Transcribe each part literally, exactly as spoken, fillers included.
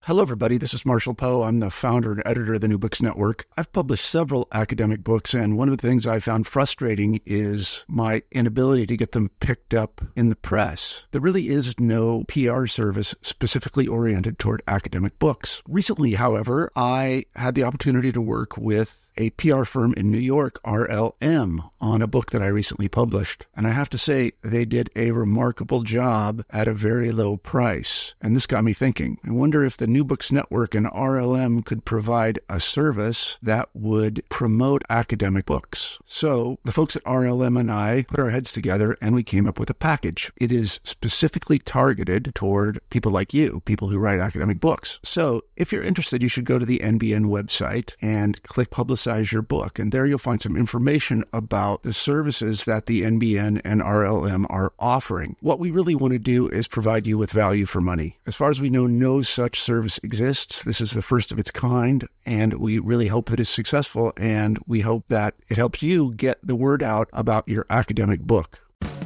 Hello, everybody. This is Marshall Poe. I'm the founder and editor of the New Books Network. I've published several academic books, and one of the things I found frustrating is my inability to get them picked up in the press. There really is no P R service specifically oriented toward academic books. Recently, however, I had the opportunity to work with a P R firm in New York, R L M, on a book that I recently published. And I have to say, they did a remarkable job at a very low price. And this got me thinking. I wonder if the New Books Network and R L M could provide a service that would promote academic books. So the folks at R L M and I put our heads together and we came up with a package. It is specifically targeted toward people like you, people who write academic books. So if you're interested, you should go to the N B N website and click Publicize your book. And there you'll find some information about the services that the N B N and R L M are offering. What we really want to do is provide you with value for money. As far as we know, no such service exists. This is the first of its kind, and we really hope that it's successful, and we hope that it helps you get the word out about your academic book.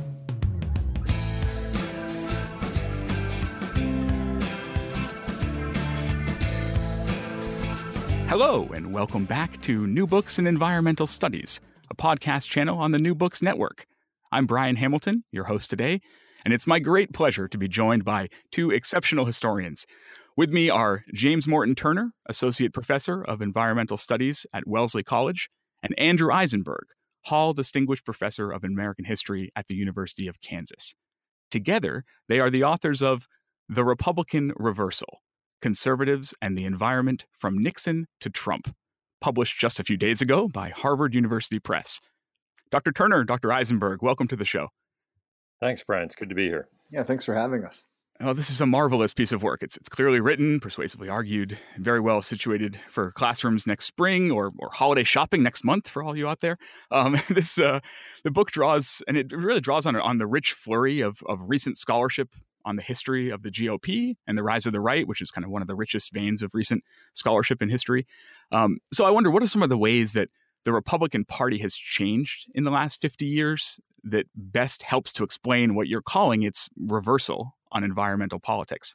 Hello, and welcome back to New Books in Environmental Studies, a podcast channel on the New Books Network. I'm Brian Hamilton, your host today, and it's my great pleasure to be joined by two exceptional historians. With me are James Morton Turner, Associate Professor of Environmental Studies at Wellesley College, and Andrew Eisenberg, Hall Distinguished Professor of American History at the University of Kansas. Together, they are the authors of The Republican Reversal: Conservatives and the Environment from Nixon to Trump, published just a few days ago by Harvard University Press. Doctor Turner, Doctor Eisenberg, welcome to the show. Thanks, Brian. It's good to be here. Yeah, thanks for having us. Well, this is a marvelous piece of work. It's it's clearly written, persuasively argued, and very well situated for classrooms next spring or or holiday shopping next month for all you out there. Um, this uh, the book draws, and it really draws on on the rich flurry of of recent scholarship on the history of the G O P and the rise of the right, which is kind of one of the richest veins of recent scholarship in history. Um, so I wonder, what are some of the ways that the Republican Party has changed in the last fifty years that best helps to explain what you're calling its reversal on environmental politics?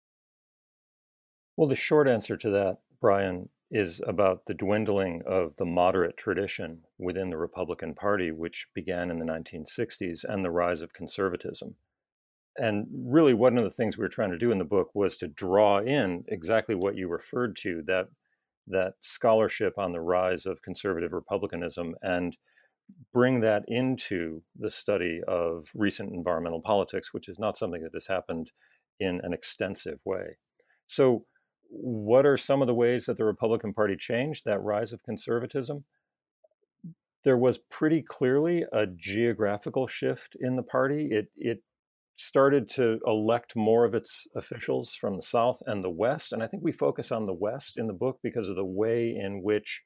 Well, the short answer to that, Brian, is about the dwindling of the moderate tradition within the Republican Party, which began in the nineteen sixties, and the rise of conservatism. And really, one of the things we were trying to do in the book was to draw in exactly what you referred to, that that scholarship on the rise of conservative republicanism, and bring that into the study of recent environmental politics, which is not something that has happened in an extensive way. So what are some of the ways that the Republican Party changed that rise of conservatism? There was pretty clearly a geographical shift in the party. It, it started to elect more of its officials from the South and the West. And I think we focus on the West in the book because of the way in which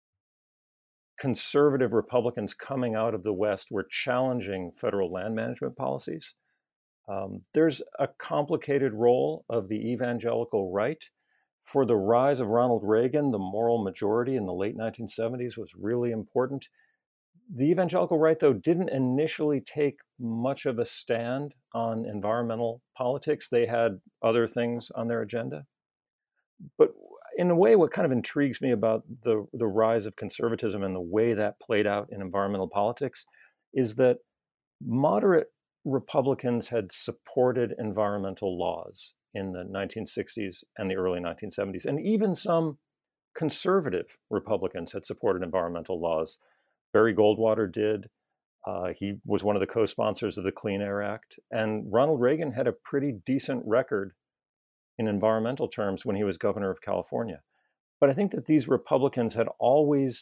conservative Republicans coming out of the West were challenging federal land management policies. Um, there's a complicated role of the evangelical right. For the rise of Ronald Reagan, the moral majority in the late nineteen seventies was really important. The evangelical right, though, didn't initially take much of a stand on environmental politics. They had other things on their agenda. But in a way, what kind of intrigues me about the, the rise of conservatism and the way that played out in environmental politics is that moderate Republicans had supported environmental laws in the nineteen sixties and the early nineteen seventies. And even some conservative Republicans had supported environmental laws. Barry Goldwater did. Uh, he was one of the co-sponsors of the Clean Air Act. And Ronald Reagan had a pretty decent record in environmental terms when he was governor of California. But I think that these Republicans had always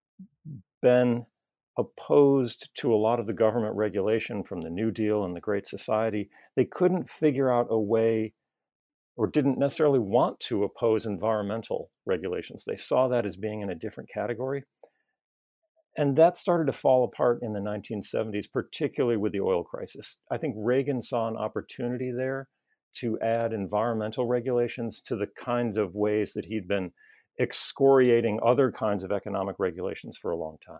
been opposed to a lot of the government regulation from the New Deal and the Great Society. They couldn't figure out a way, or didn't necessarily want to oppose environmental regulations. They saw that as being in a different category. And that started to fall apart in the nineteen seventies, particularly with the oil crisis. I think Reagan saw an opportunity there to add environmental regulations to the kinds of ways that he'd been excoriating other kinds of economic regulations for a long time.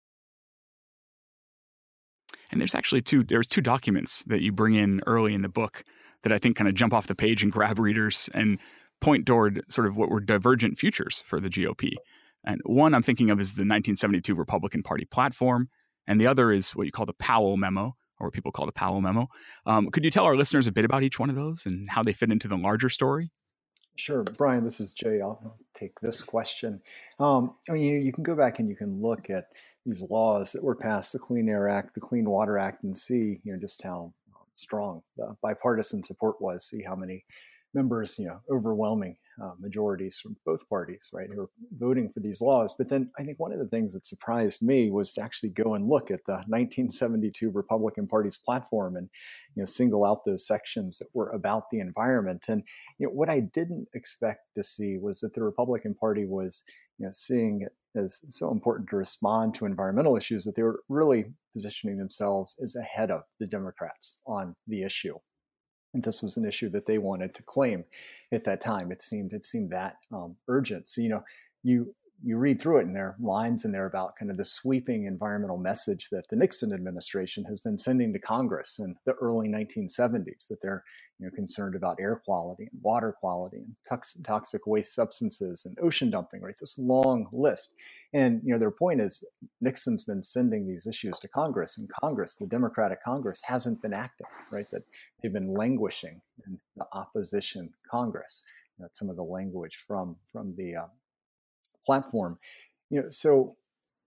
And there's actually two, there's two documents that you bring in early in the book that I think kind of jump off the page and grab readers. And point toward sort of what were divergent futures for the G O P. And one I'm thinking of is the nineteen seventy-two Republican Party platform, and the other is what you call the Powell Memo, or what people call the Powell Memo. Um, could you tell our listeners a bit about each one of those and how they fit into the larger story? Sure. Brian, this is Jay. I'll take this question. Um, I mean, you, you can go back and you can look at these laws that were passed, the Clean Air Act, the Clean Water Act, and see, you know, just how strong the bipartisan support was, see how many members, you know, overwhelming uh, majorities from both parties, right, who were voting for these laws. But then I think one of the things that surprised me was to actually go and look at the nineteen seventy-two Republican Party's platform and, you know, single out those sections that were about the environment. And, you know, what I didn't expect to see was that the Republican Party was, you know, seeing it as so important to respond to environmental issues that they were really positioning themselves as ahead of the Democrats on the issue. And this was an issue that they wanted to claim at that time. It seemed it seemed that um, urgent. So, you know, you you read through it, and there are lines in there about kind of the sweeping environmental message that the Nixon administration has been sending to Congress in the early nineteen seventies, that they're, you know, concerned about air quality and water quality and tox- toxic waste substances and ocean dumping, right? This long list. And, you know, their point is Nixon's been sending these issues to Congress, and Congress, the Democratic Congress, hasn't been acting, right? That they've been languishing in the opposition Congress. You know, some of the language from, from the uh, platform. You know, so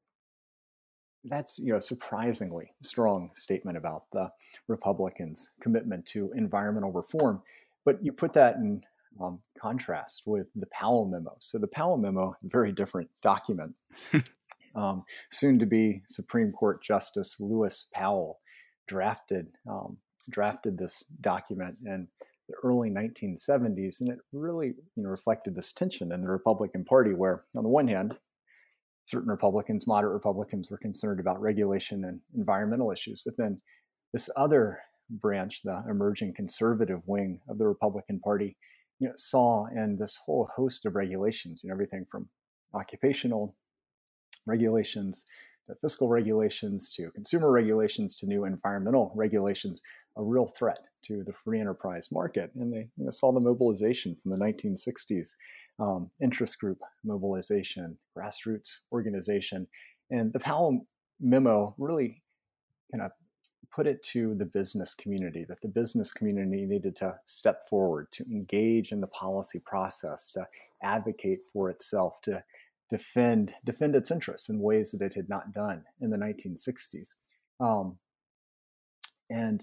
that's, you know, a surprisingly strong statement about the Republicans' commitment to environmental reform. But you put that in um, contrast with the Powell Memo. So the Powell Memo, a very different document. um, soon to be Supreme Court Justice Lewis Powell drafted um, drafted this document in the early nineteen seventies, and it really, you know, reflected this tension in the Republican Party, where on the one hand, certain Republicans, moderate Republicans, were concerned about regulation and environmental issues, but then this other branch, the emerging conservative wing of the Republican Party, you know, saw in this whole host of regulations, you know, everything from occupational regulations to fiscal regulations to consumer regulations to new environmental regulations, a real threat to the free enterprise market. And they, you know, saw the mobilization from the nineteen sixties, um, interest group mobilization, grassroots organization. And the Powell Memo really kind of put it to the business community, that the business community needed to step forward, to engage in the policy process, to advocate for itself, to defend defend its interests in ways that it had not done in the nineteen sixties. Um, and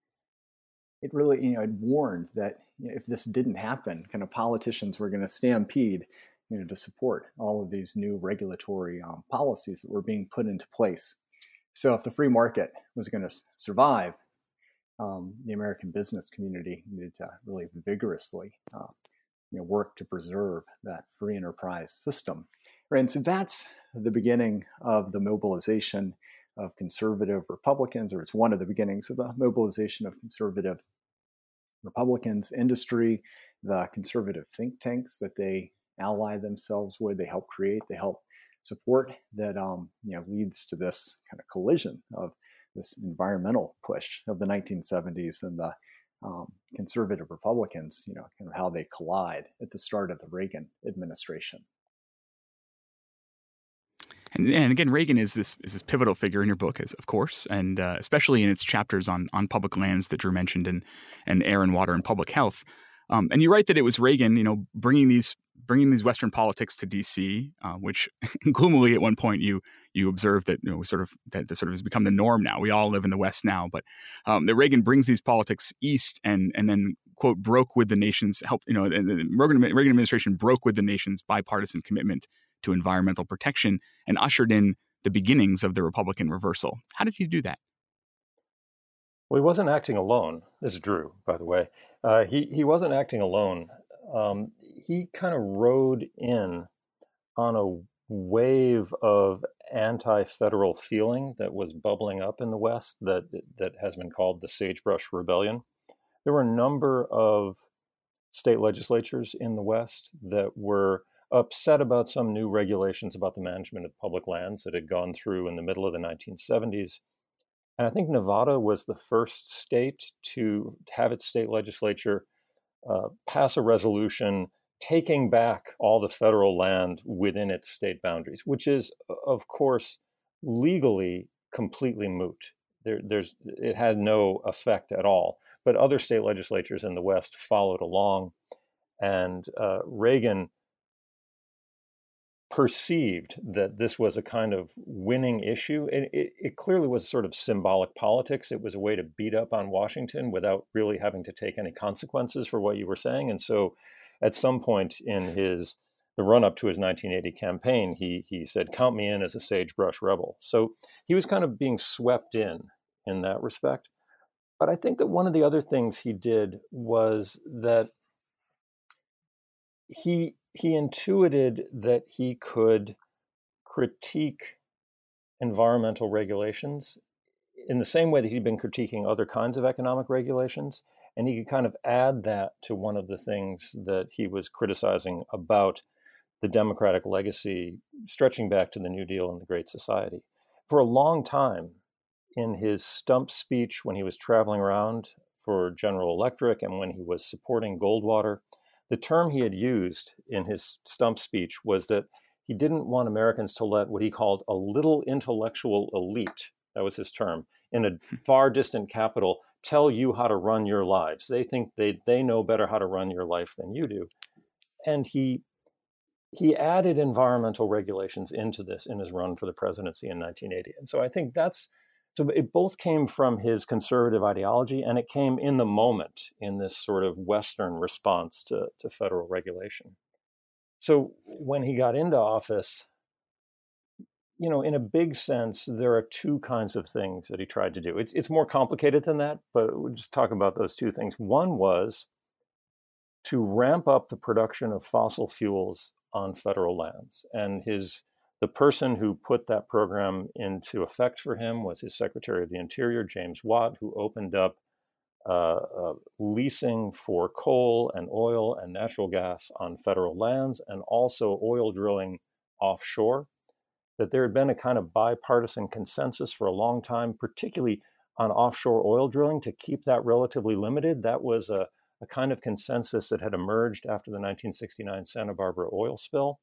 it really, you know, it warned that, you know, if this didn't happen, kind of politicians were going to stampede, you know, to support all of these new regulatory um, policies that were being put into place. So if the free market was going to survive, um, the American business community needed to really vigorously, uh, you know, work to preserve that free enterprise system. Right, and so that's the beginning of the mobilization of conservative Republicans, or it's one of the beginnings of the mobilization of conservative Republicans, industry, the conservative think tanks that they ally themselves with, they help create, they help support, that um, you know, leads to this kind of collision of this environmental push of the nineteen seventies and the um, conservative Republicans, you know, kind of how they collide at the start of the Reagan administration. And, and again, Reagan is this is this pivotal figure in your book, as of course, and uh, especially in its chapters on on public lands that Drew mentioned, and and air and water and public health. Um, and you write that it was Reagan, you know, bringing these bringing these Western politics to D C, uh, which gloomily at one point you you observed that, you know, sort of that, that sort of has become the norm now. We all live in the West now, but um, that Reagan brings these politics east, and and then, quote, broke with the nation's help. You know, and the Reagan, Reagan administration broke with the nation's bipartisan commitment to environmental protection and ushered in the beginnings of the Republican reversal. How did he do that? Well, he wasn't acting alone. This is Drew, by the way. Uh, he he wasn't acting alone. Um, he kind of rode in on a wave of anti-federal feeling that was bubbling up in the West that that has been called the Sagebrush Rebellion. There were a number of state legislatures in the West that were upset about some new regulations about the management of public lands that had gone through in the middle of the nineteen seventies. And I think Nevada was the first state to have its state legislature uh, pass a resolution taking back all the federal land within its state boundaries, which is, of course, legally completely moot. There, there's, it has no effect at all. But other state legislatures in the West followed along, and uh, Reagan perceived that this was a kind of winning issue. And it, it clearly was sort of symbolic politics. It was a way to beat up on Washington without really having to take any consequences for what you were saying. And so at some point in his the run-up to his nineteen eighty campaign, he he said, "Count me in as a sagebrush rebel." So he was kind of being swept in in that respect. But I think that one of the other things he did was that he he intuited that he could critique environmental regulations in the same way that he'd been critiquing other kinds of economic regulations. And he could kind of add that to one of the things that he was criticizing about the Democratic legacy stretching back to the New Deal and the Great Society. For a long time, in his stump speech when he was traveling around for General Electric and when he was supporting Goldwater, the term he had used in his stump speech was that he didn't want Americans to let what he called a little intellectual elite, that was his term, in a far distant capital, tell you how to run your lives. They think they they know better how to run your life than you do. And he he added environmental regulations into this in his run for the presidency in nineteen eighty. And so I think that's, so it both came from his conservative ideology and it came in the moment in this sort of Western response to, to federal regulation. So when he got into office, you know, in a big sense, there are two kinds of things that he tried to do. It's it's more complicated than that, but we'll just talk about those two things. One was to ramp up the production of fossil fuels on federal lands. And his the person who put that program into effect for him was his Secretary of the Interior, James Watt, who opened up uh, uh, leasing for coal and oil and natural gas on federal lands and also oil drilling offshore. That there had been a kind of bipartisan consensus for a long time, particularly on offshore oil drilling, to keep that relatively limited. That was a, a kind of consensus that had emerged after the nineteen sixty-nine Santa Barbara oil spill.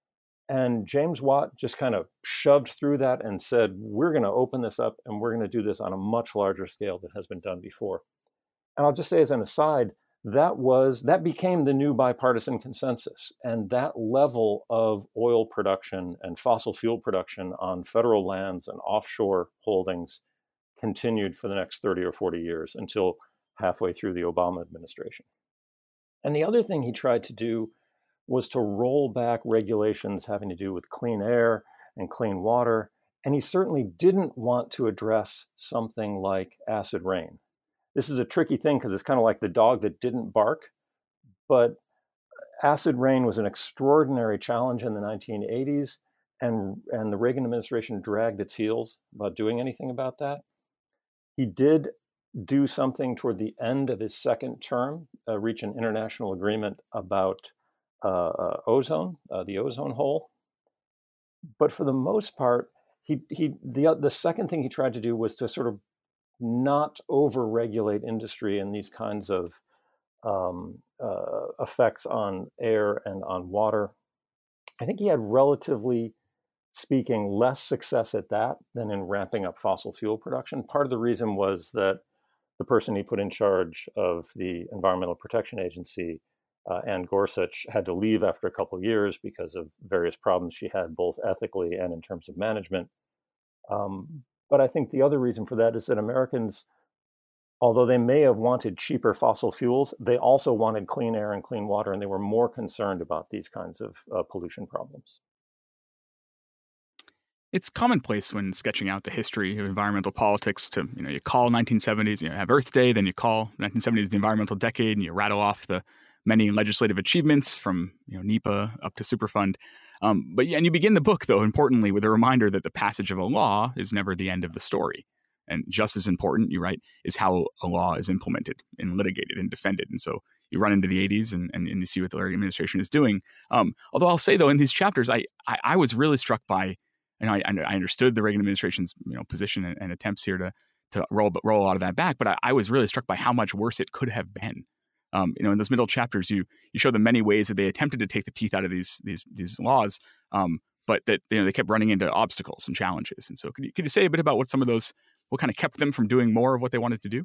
And James Watt just kind of shoved through that and said, we're going to open this up and we're going to do this on a much larger scale than has been done before. And I'll just say as an aside, that was that became the new bipartisan consensus. And that level of oil production and fossil fuel production on federal lands and offshore holdings continued for the next thirty or forty years until halfway through the Obama administration. And the other thing he tried to do was to roll back regulations having to do with clean air and clean water. And he certainly didn't want to address something like acid rain. This is a tricky thing because it's kind of like the dog that didn't bark, but acid rain was an extraordinary challenge in the nineteen eighties, and, and the Reagan administration dragged its heels about doing anything about that. He did do something toward the end of his second term, uh, reach an international agreement about uh, uh, ozone, uh, the ozone hole. But for the most part, he he the the second thing he tried to do was to sort of not over-regulate industry and these kinds of um, uh, effects on air and on water. I think he had, relatively speaking, less success at that than in ramping up fossil fuel production. Part of the reason was that the person he put in charge of the Environmental Protection Agency, uh, Ann Gorsuch, had to leave after a couple of years because of various problems she had, both ethically and in terms of management. Um, But I think the other reason for that is that Americans, although they may have wanted cheaper fossil fuels, they also wanted clean air and clean water, and they were more concerned about these kinds of uh, pollution problems. It's commonplace when sketching out the history of environmental politics to, you know, you call nineteen seventies, you know, have Earth Day, then you call nineteen seventies the environmental decade, and you rattle off the many legislative achievements from, you know, NEPA up to Superfund. Um, but yeah, and you begin the book, though, importantly, with a reminder that the passage of a law is never the end of the story. And just as important, you write, is how a law is implemented and litigated and defended. And so you run into the eighties and, and, and you see what the Reagan administration is doing. Um, although I'll say, though, in these chapters, I I, I was really struck by, you know, I, I understood the Reagan administration's, you know, position and, and attempts here to to roll roll a lot of that back. But I, I was really struck by how much worse it could have been. Um, you know, in those middle chapters, you you show the many ways that they attempted to take the teeth out of these these these laws, um, but that you know they kept running into obstacles and challenges. And so, could you could you say a bit about what some of those, what kind of kept them from doing more of what they wanted to do?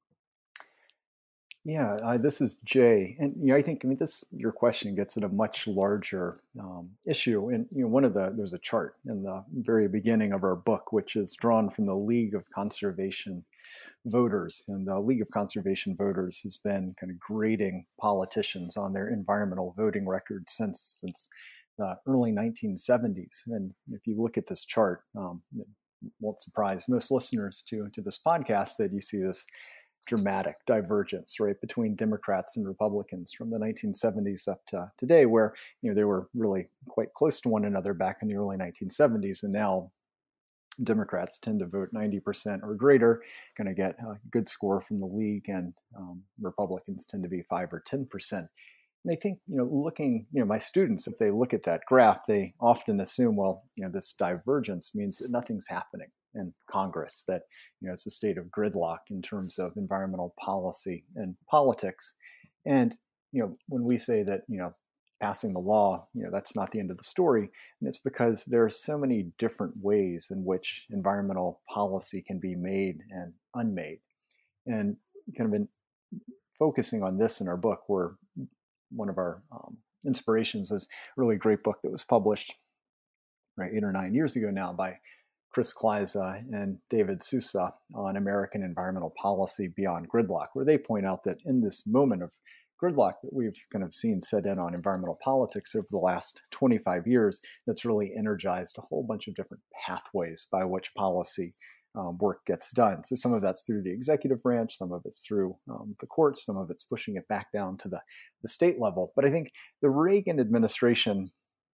Yeah, uh, this is Jay, and you know, I think I mean this your question gets at a much larger um, issue. And you know, one of the there's a chart in the very beginning of our book, which is drawn from the League of Conservation Voters, and the League of Conservation Voters has been kind of grading politicians on their environmental voting record since since the early nineteen seventies. And if you look at this chart, um, it won't surprise most listeners to to this podcast that you see this dramatic divergence, right, between Democrats and Republicans from the nineteen seventies up to today, where you know they were really quite close to one another back in the early nineteen seventies, and now Democrats tend to vote ninety percent or greater, going to get a good score from the league, and um, Republicans tend to be five or ten percent. And I think, you know, looking, you know, my students, if they look at that graph, they often assume, well, you know, this divergence means that nothing's happening in Congress, that, you know, it's a state of gridlock in terms of environmental policy and politics. And, you know, when we say that, you know, passing the law, you know, that's not the end of the story. And it's because there are so many different ways in which environmental policy can be made and unmade. And kind of in focusing on this in our book, we're one of our um, inspirations was a really great book that was published right eight or nine years ago now by Chris Kleiza and David Sousa on American environmental policy beyond gridlock, where they point out that in this moment of gridlock that we've kind of seen set in on environmental politics over the last twenty-five years, that's really energized a whole bunch of different pathways by which policy Um, work gets done. So some of that's through the executive branch, some of it's through um, the courts, some of it's pushing it back down to the, the state level. But I think the Reagan administration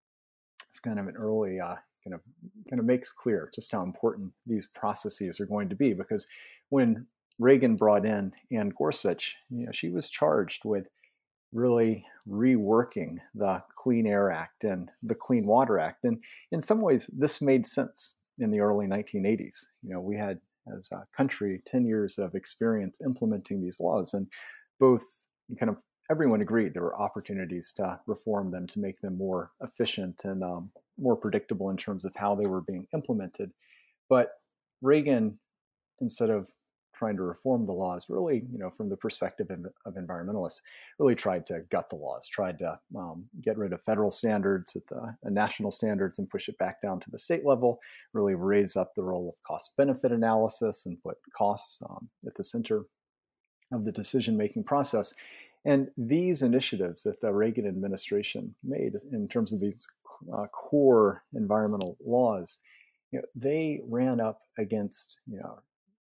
is kind of an early, uh, kind of kind of makes clear just how important these processes are going to be. Because when Reagan brought in Ann Gorsuch, you know, she was charged with really reworking the Clean Air Act and the Clean Water Act. And in some ways, this made sense in the early nineteen eighties. You know, we had, as a country, ten years of experience implementing these laws, and both kind of everyone agreed there were opportunities to reform them, to make them more efficient and um, more predictable in terms of how they were being implemented. But Reagan, instead of trying to reform the laws, really, you know, from the perspective of, of environmentalists, really tried to gut the laws, tried to um, get rid of federal standards at the uh, national standards and push it back down to the state level, really raise up the role of cost-benefit analysis and put costs um, at the center of the decision-making process. And these initiatives that the Reagan administration made in terms of these uh, core environmental laws, you know, they ran up against, you know,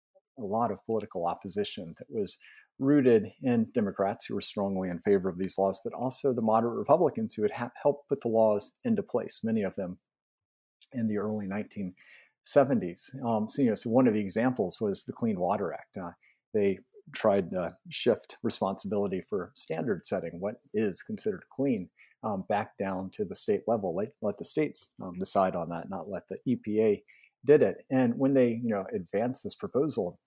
a lot of political opposition that was rooted in Democrats who were strongly in favor of these laws, but also the moderate Republicans who had ha- helped put the laws into place, many of them in the early nineteen seventies. Um, so, you know, so one of the examples was the Clean Water Act. Uh, they tried to shift responsibility for standard setting, what is considered clean, um, back down to the state level. Let, let the states um, decide on that, not let the E P A did it. And when they, you know, advanced this proposal,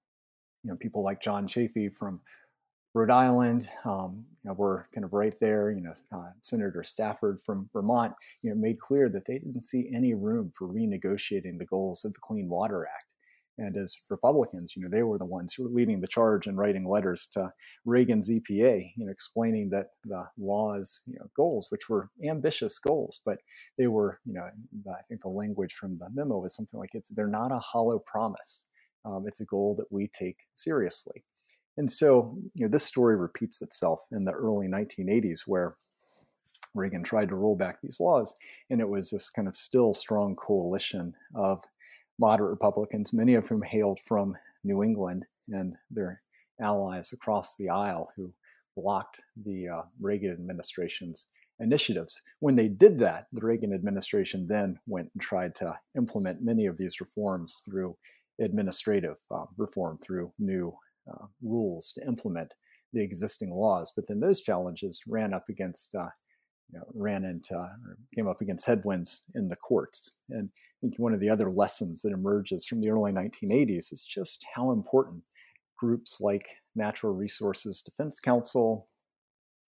you know, people like John Chafee from Rhode Island, um, you know, were kind of right there. You know, uh, Senator Stafford from Vermont, you know, made clear that they didn't see any room for renegotiating the goals of the Clean Water Act. And as Republicans, you know, they were the ones who were leading the charge and writing letters to Reagan's E P A, you know, explaining that the law's, you know, goals, which were ambitious goals, but they were, you know, I think the language from the memo was something like, it's, they're not a hollow promise. Um, it's a goal that we take seriously. And so, you know, this story repeats itself in the early nineteen eighties, where Reagan tried to roll back these laws, and it was this kind of still strong coalition of moderate Republicans, many of whom hailed from New England, and their allies across the aisle who blocked the uh, Reagan administration's initiatives. When they did that, the Reagan administration then went and tried to implement many of these reforms through administrative uh, reform, through new uh, rules to implement the existing laws. But then those challenges ran up against, uh, you know, ran into, or came up against headwinds in the courts. And I think one of the other lessons that emerges from the early nineteen eighties is just how important groups like Natural Resources Defense Council,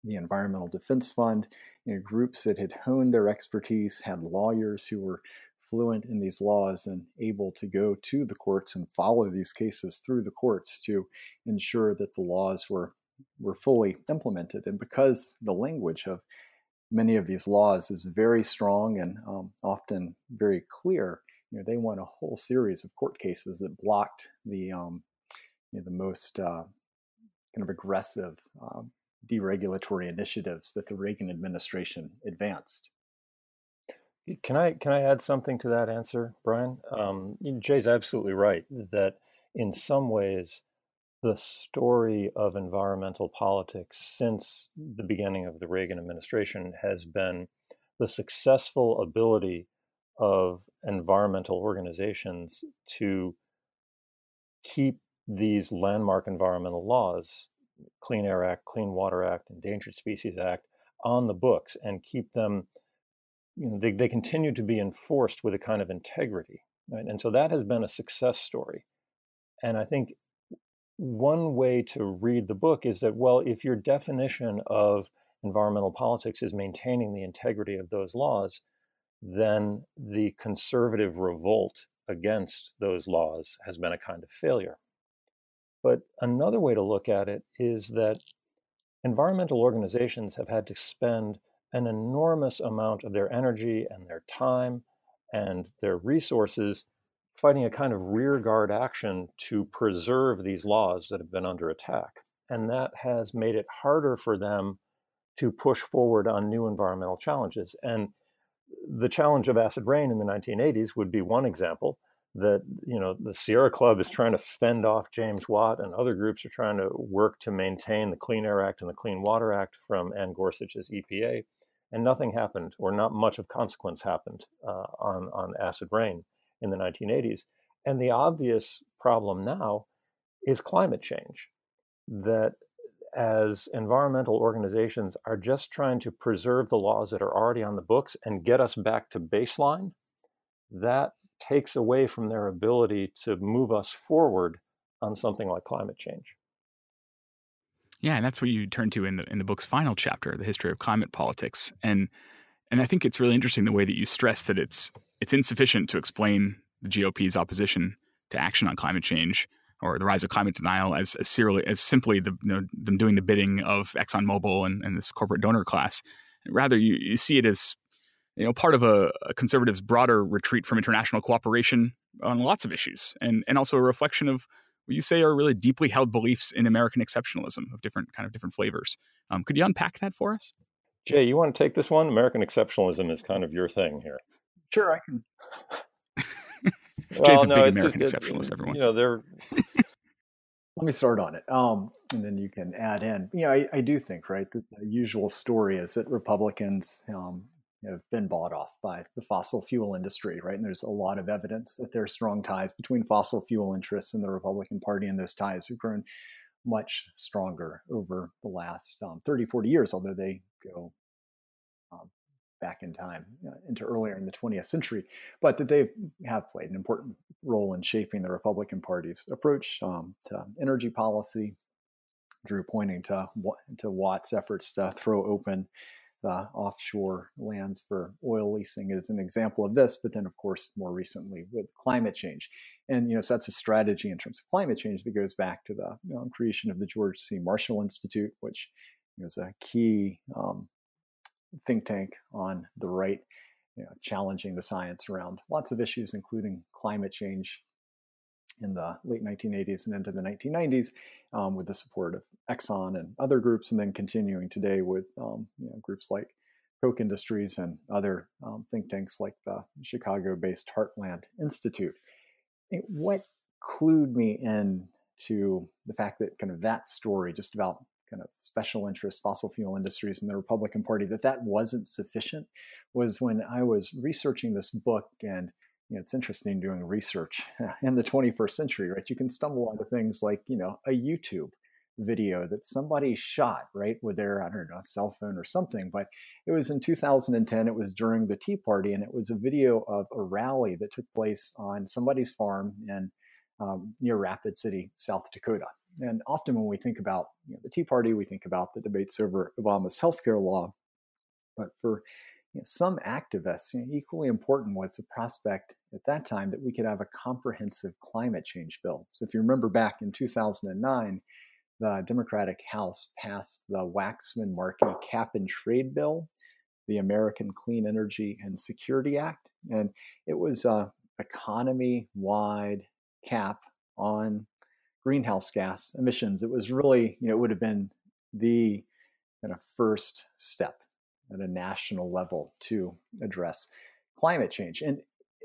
the Environmental Defense Fund, you know, groups that had honed their expertise, had lawyers who were fluent in these laws and able to go to the courts and follow these cases through the courts to ensure that the laws were, were fully implemented. And because the language of many of these laws is very strong and um, often very clear, you know, they won a whole series of court cases that blocked the um, you know, the most uh, kind of aggressive um, deregulatory initiatives that the Reagan administration advanced. Can I can I add something to that answer, Brian? Um, Jay's absolutely right that in some ways the story of environmental politics since the beginning of the Reagan administration has been the successful ability of environmental organizations to keep these landmark environmental laws, Clean Air Act, Clean Water Act, Endangered Species Act, on the books and keep them, you know, they, they continue to be enforced with a kind of integrity, right? And so that has been a success story. And I think one way to read the book is that, well, if your definition of environmental politics is maintaining the integrity of those laws, then the conservative revolt against those laws has been a kind of failure. But another way to look at it is that environmental organizations have had to spend an enormous amount of their energy and their time and their resources fighting a kind of rearguard action to preserve these laws that have been under attack. And that has made it harder for them to push forward on new environmental challenges. And the challenge of acid rain in the nineteen eighties would be one example that, you know, the Sierra Club is trying to fend off James Watt, and other groups are trying to work to maintain the Clean Air Act and the Clean Water Act from Ann Gorsuch's E P A. And nothing happened, or not much of consequence happened uh, on, on acid rain in the nineteen eighties. And the obvious problem now is climate change, that as environmental organizations are just trying to preserve the laws that are already on the books and get us back to baseline, that takes away from their ability to move us forward on something like climate change. Yeah, and that's what you turn to in the in the book's final chapter, The History of Climate Politics. And and I think it's really interesting the way that you stress that it's it's insufficient to explain the G O P's opposition to action on climate change or the rise of climate denial as as, serially, as simply the, you know, them doing the bidding of ExxonMobil and, and this corporate donor class. Rather, you, you see it as, you know, part of a, a conservative's broader retreat from international cooperation on lots of issues, and and also a reflection of what you say are really deeply held beliefs in American exceptionalism of different kind of different flavors. Um, could you unpack that for us? Jay, you want to take this one? American exceptionalism is kind of your thing here. Sure, I can. Jay's well, a no, big it's American just, exceptionalist, it, everyone. You know, they're... Let me start on it, um, and then you can add in. You know, I, I do think, right, that the usual story is that Republicans um, have been bought off by the fossil fuel industry, right? And there's a lot of evidence that there are strong ties between fossil fuel interests and the Republican Party, and those ties have grown much stronger over the last um, thirty, forty years, although they go um, back in time uh, into earlier in the twentieth century, but that they have played an important role in shaping the Republican Party's approach um, to energy policy. Drew pointing to, to Watt's efforts to throw open the offshore lands for oil leasing is an example of this, but then of course more recently with climate change. And you know, so that's a strategy in terms of climate change that goes back to the you know, creation of the George C. Marshall Institute, which you know, is a key um, think tank on the right, you know, challenging the science around lots of issues, including climate change in the late nineteen eighties and into the nineteen nineties, um, with the support of Exxon and other groups, and then continuing today with um, you know, groups like Koch Industries and other um, think tanks like the Chicago-based Heartland Institute. What clued me in to the fact that kind of that story, just about kind of special interest fossil fuel industries in the Republican Party, that that wasn't sufficient, was when I was researching this book. And you know, it's interesting doing research in the twenty-first century, right? You can stumble onto things like, you know, a YouTube video that somebody shot, right, with their, I don't know, cell phone or something. But it was in two thousand ten, it was during the Tea Party, and it was a video of a rally that took place on somebody's farm in um, near Rapid City, South Dakota. And often when we think about you know, the Tea Party, we think about the debates over Obama's healthcare law. But for you know, some activists, you know, equally important was the prospect at that time that we could have a comprehensive climate change bill. So if you remember back in two thousand nine, the Democratic House passed the Waxman-Markey cap and trade bill, the American Clean Energy and Security Act. And it was a economy-wide cap on greenhouse gas emissions. It was really, you know, it would have been the kind of first step at a national level to address climate change. And,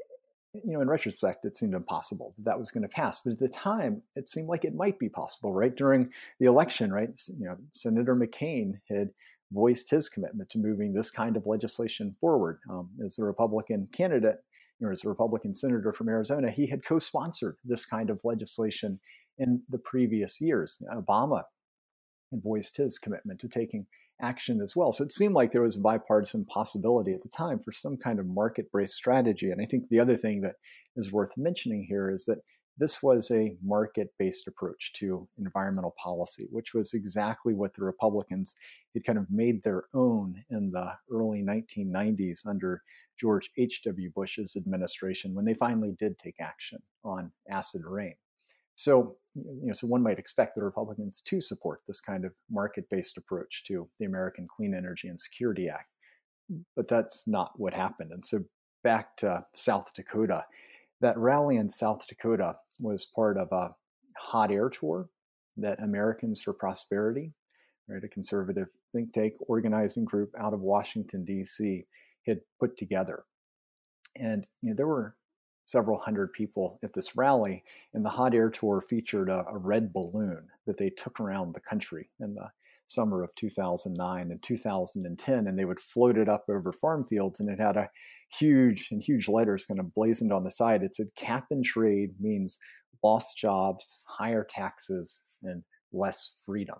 you know, in retrospect, it seemed impossible that that was going to pass. But at the time, it seemed like it might be possible, right? During the election, right? You know, Senator McCain had voiced his commitment to moving this kind of legislation forward. Um, as a Republican candidate, or as a Republican senator from Arizona, he had co-sponsored this kind of legislation in the previous years. Obama had voiced his commitment to taking action as well. So it seemed like there was a bipartisan possibility at the time for some kind of market-based strategy. And I think the other thing that is worth mentioning here is that this was a market-based approach to environmental policy, which was exactly what the Republicans had kind of made their own in the early nineteen nineties under George H W Bush's administration when they finally did take action on acid rain. So, you know, so one might expect the Republicans to support this kind of market-based approach to the American Clean Energy and Security Act, but that's not what happened. And so back to South Dakota, that rally in South Dakota was part of a hot air tour that Americans for Prosperity, right, a conservative think tank organizing group out of Washington, D C, had put together. And you know, there were several hundred people at this rally, and the hot air tour featured a, a red balloon that they took around the country in the summer of two thousand nine and two thousand ten, and they would float it up over farm fields, and it had a huge and huge letters kind of blazoned on the side. It said cap and trade means lost jobs, higher taxes, and less freedom.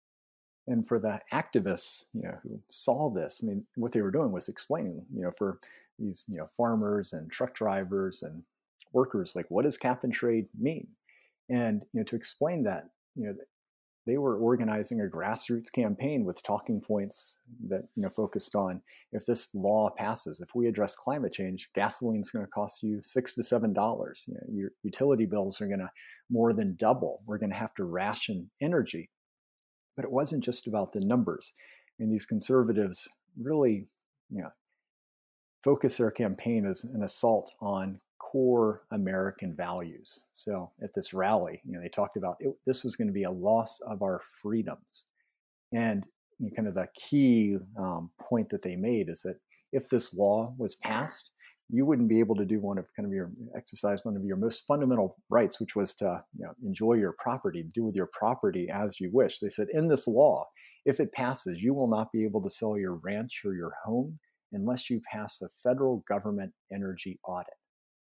And for the activists, you know, who saw this, I mean, what they were doing was explaining, you know, for these, you know, farmers and truck drivers and workers, like, what does cap and trade mean? And, you know, to explain that, you know, they were organizing a grassroots campaign with talking points that, you know, focused on, if this law passes, if we address climate change, gasoline's going to cost you six to seven dollars. You know, your utility bills are going to more than double. We're going to have to ration energy. But it wasn't just about the numbers. I mean, these conservatives really, you know, focus their campaign as an assault on core American values. So at this rally, you know, they talked about it, this was going to be a loss of our freedoms. And you know, kind of the key um, point that they made is that if this law was passed, you wouldn't be able to do one of kind of your exercise one of your most fundamental rights, which was to, you know, enjoy your property, do with your property as you wish. They said in this law, if it passes, you will not be able to sell your ranch or your home unless you pass a federal government energy audit.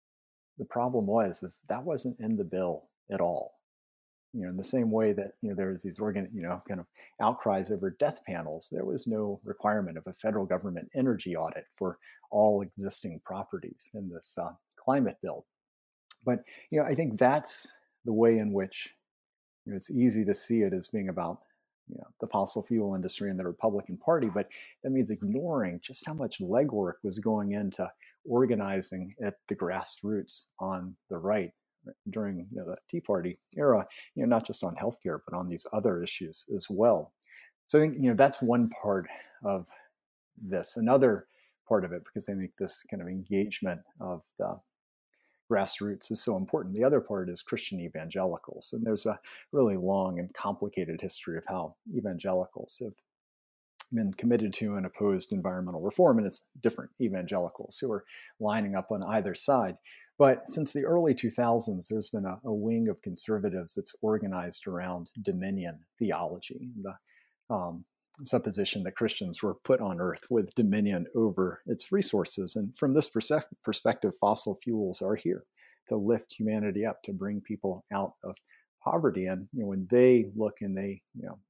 The problem was is that wasn't in the bill at all. You know, in the same way that, you know, there was these organ, you know, kind of outcries over death panels, there was no requirement of a federal government energy audit for all existing properties in this uh, climate bill. But, you know, I think that's the way in which, you know, it's easy to see it as being about, you know, the fossil fuel industry and the Republican Party, but that means ignoring just how much legwork was going into organizing at the grassroots on the right during, you know, the Tea Party era, you know, not just on healthcare, but on these other issues as well. So I think, you know, that's one part of this. Another part of it, because I think this kind of engagement of the grassroots is so important. The other part is Christian evangelicals. And there's a really long and complicated history of how evangelicals have been committed to and opposed environmental reform, and it's different evangelicals who are lining up on either side. But since the early two thousands, there's been a, a wing of conservatives that's organized around dominion theology, the um, supposition that Christians were put on earth with dominion over its resources. And from this pers- perspective, fossil fuels are here to lift humanity up, to bring people out of poverty. And you know, when they look and they, you know,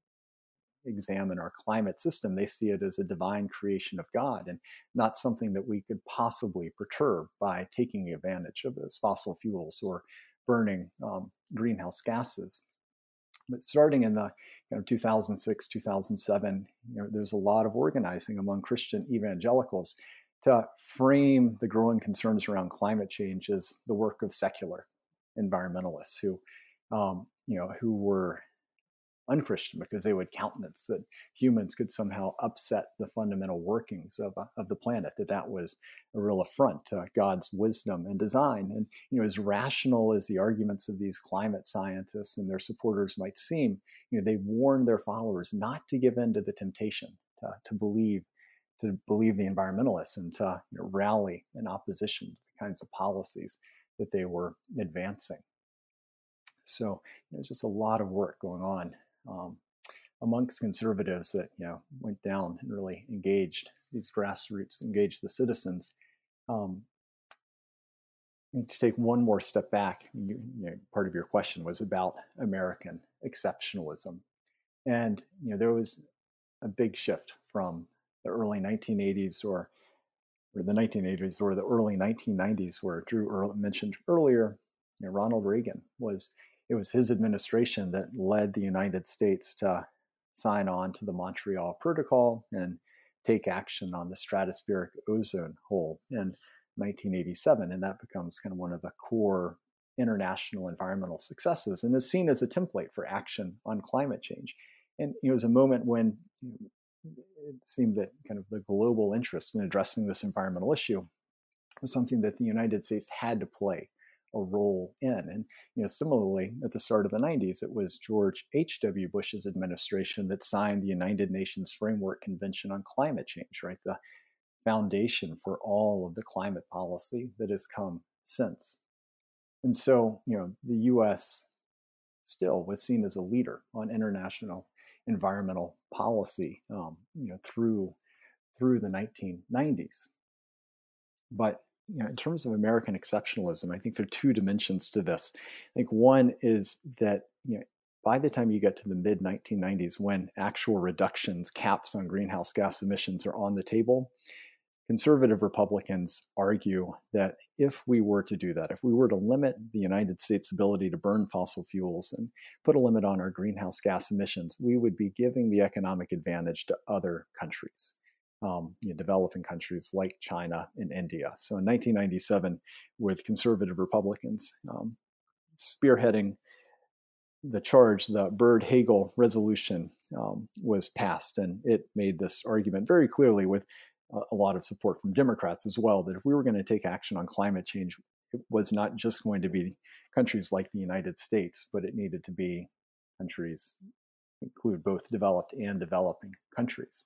examine our climate system, they see it as a divine creation of God and not something that we could possibly perturb by taking advantage of those fossil fuels or burning um, greenhouse gases. But starting in the you know, two thousand six, two thousand seven, you know, there's a lot of organizing among Christian evangelicals to frame the growing concerns around climate change as the work of secular environmentalists who, um, you know, who were unchristian because they would countenance that humans could somehow upset the fundamental workings of, uh, of the planet, that that was a real affront to God's wisdom and design. And, you know, as rational as the arguments of these climate scientists and their supporters might seem, you know, they warn their followers not to give in to the temptation to, to believe to believe the environmentalists and to you know, rally in opposition to the kinds of policies that they were advancing. So there's just a lot of work going on um, amongst conservatives that you know went down and really engaged these grassroots, engaged the citizens. Um, and to take one more step back, you, you know, part of your question was about American exceptionalism, and you know there was a big shift from the early nineteen eighties or or the nineteen eighties or the early nineteen nineties, where Drew Earl mentioned earlier, you know, Ronald Reagan was. It was his administration that led the United States to sign on to the Montreal Protocol and take action on the stratospheric ozone hole in nineteen eighty-seven. And that becomes kind of one of the core international environmental successes and is seen as a template for action on climate change. And it was a moment when you know, it seemed that kind of the global interest in addressing this environmental issue was something that the United States had to play a role in. And you know, similarly, at the start of the nineties, it was George H W Bush's administration that signed the United Nations Framework Convention on Climate Change, right? The foundation for all of the climate policy that has come since. And so, you know, the U S still was seen as a leader on international environmental policy, um, you know, through through the nineteen nineties. But you know, in terms of American exceptionalism, I think there are two dimensions to this. I think one is that you know, by the time you get to the mid nineteen nineties, when actual reductions, caps on greenhouse gas emissions are on the table, conservative Republicans argue that if we were to do that, if we were to limit the United States' ability to burn fossil fuels and put a limit on our greenhouse gas emissions, we would be giving the economic advantage to other countries. Um, you know, developing countries like China and India. So in nineteen ninety-seven, with conservative Republicans um, spearheading the charge, the Byrd-Hagel resolution um, was passed, and it made this argument very clearly with a, a lot of support from Democrats as well, that if we were going to take action on climate change, it was not just going to be countries like the United States, but it needed to be countries, include both developed and developing countries.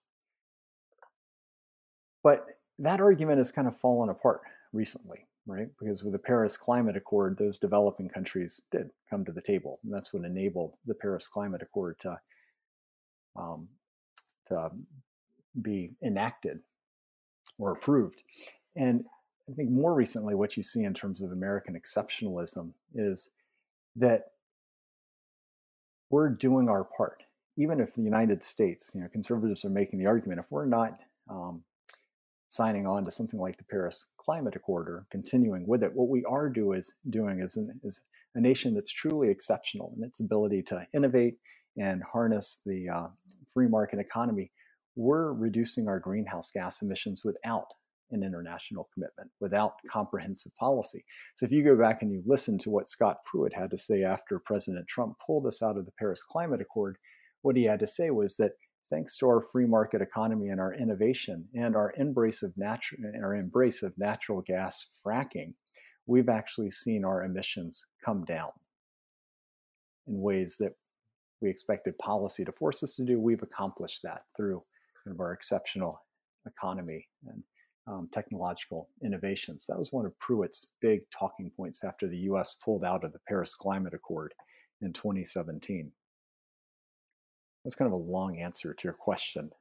But that argument has kind of fallen apart recently, right? Because with the Paris Climate Accord, those developing countries did come to the table. And that's what enabled the Paris Climate Accord to, um, to be enacted or approved. And I think more recently, what you see in terms of American exceptionalism is that we're doing our part. Even if the United States, you know, conservatives are making the argument, if we're not um, signing on to something like the Paris Climate Accord or continuing with it, what we are do is, doing is, an, is a nation that's truly exceptional in its ability to innovate and harness the uh, free market economy. We're reducing our greenhouse gas emissions without an international commitment, without comprehensive policy. So if you go back and you listen to what Scott Pruitt had to say after President Trump pulled us out of the Paris Climate Accord, what he had to say was that thanks to our free market economy and our innovation and our embrace of natural our embrace of natural gas fracking, we've actually seen our emissions come down in ways that we expected policy to force us to do. We've accomplished that through kind of our exceptional economy and um, technological innovations. That was one of Pruitt's big talking points after the U S pulled out of the Paris Climate Accord in twenty seventeen. That's kind of a long answer to your question.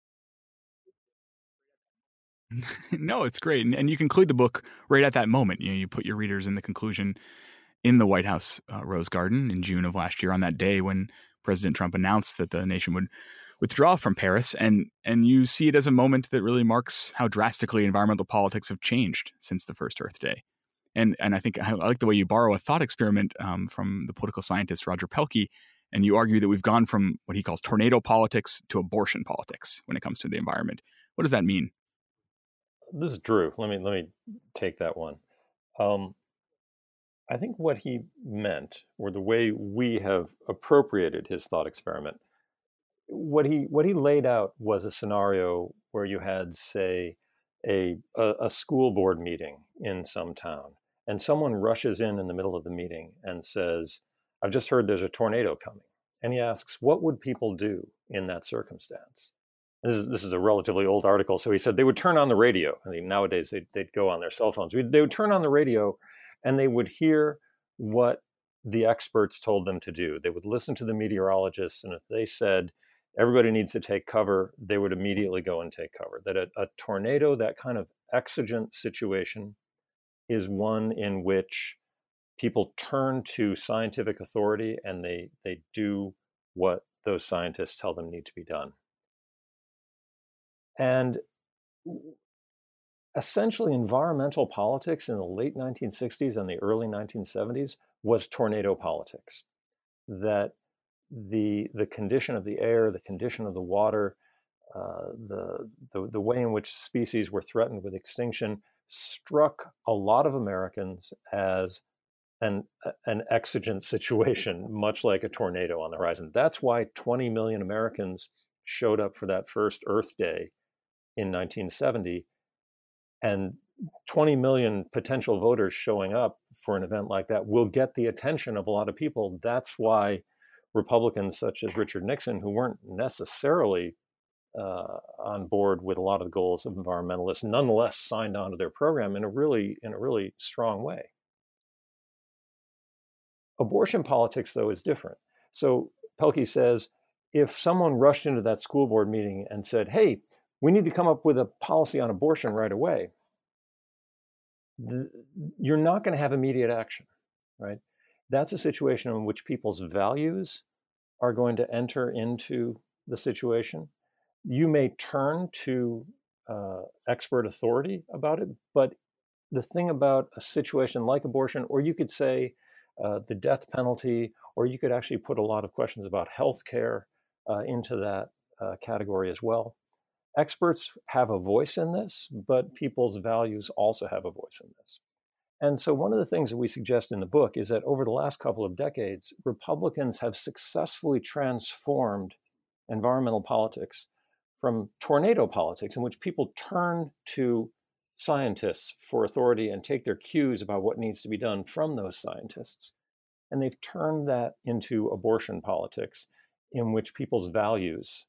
No, it's great. And, and you conclude the book right at that moment. You know, you put your readers in the conclusion in the White House uh, Rose Garden in June of last year, on that day when President Trump announced that the nation would withdraw from Paris. And, and you see it as a moment that really marks how drastically environmental politics have changed since the first Earth Day. And, and I think I like the way you borrow a thought experiment um, from the political scientist Roger Pelkey, And you argue that we've gone from what he calls tornado politics to abortion politics when it comes to the environment. What does that mean? This is Drew. Let me let me take that one. Um, I think what he meant, or the way we have appropriated his thought experiment, what he what he laid out was a scenario where you had, say, a a, a school board meeting in some town, and someone rushes in in the middle of the meeting and says, "I've just heard there's a tornado coming." And he asks, "What would people do in that circumstance?" This is this is a relatively old article, so he said they would turn on the radio. I mean, nowadays they'd, they'd go on their cell phones. They would turn on the radio, and they would hear what the experts told them to do. They would listen to the meteorologists, and if they said everybody needs to take cover, they would immediately go and take cover. That a, a tornado, that kind of exigent situation, is one in which people turn to scientific authority and they they do what those scientists tell them need to be done. And essentially, environmental politics in the late nineteen sixties and the early nineteen seventies was tornado politics. That the the condition of the air, the condition of the water, uh, the, the the way in which species were threatened with extinction struck a lot of Americans as an an exigent situation, much like a tornado on the horizon. That's why twenty million Americans showed up for that first Earth Day in nineteen seventy, and twenty million potential voters showing up for an event like that will get the attention of a lot of people. That's why Republicans such as Richard Nixon, who weren't necessarily uh, on board with a lot of the goals of environmentalists, nonetheless signed on to their program in a really in a really strong way. Abortion politics, though, is different. So Pelkey says, if someone rushed into that school board meeting and said, "Hey, we need to come up with a policy on abortion right away," th- you're not going to have immediate action, right? That's a situation in which people's values are going to enter into the situation. You may turn to uh, expert authority about it, but the thing about a situation like abortion, or you could say uh, the death penalty, or you could actually put a lot of questions about healthcare uh, into that uh, category as well. Experts have a voice in this, but people's values also have a voice in this. And so one of the things that we suggest in the book is that over the last couple of decades, Republicans have successfully transformed environmental politics from tornado politics, in which people turn to scientists for authority and take their cues about what needs to be done from those scientists. And they've turned that into abortion politics, in which people's values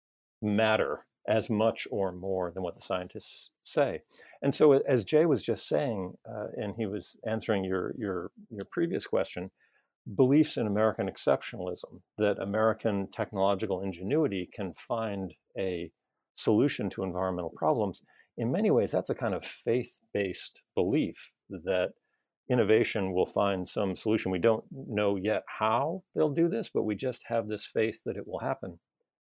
matter as much or more than what the scientists say. And so, as Jay was just saying, uh, and he was answering your, your, your previous question, beliefs in American exceptionalism, that American technological ingenuity can find a solution to environmental problems, in many ways, that's a kind of faith-based belief that innovation will find some solution. We don't know yet how they'll do this, but we just have this faith that it will happen.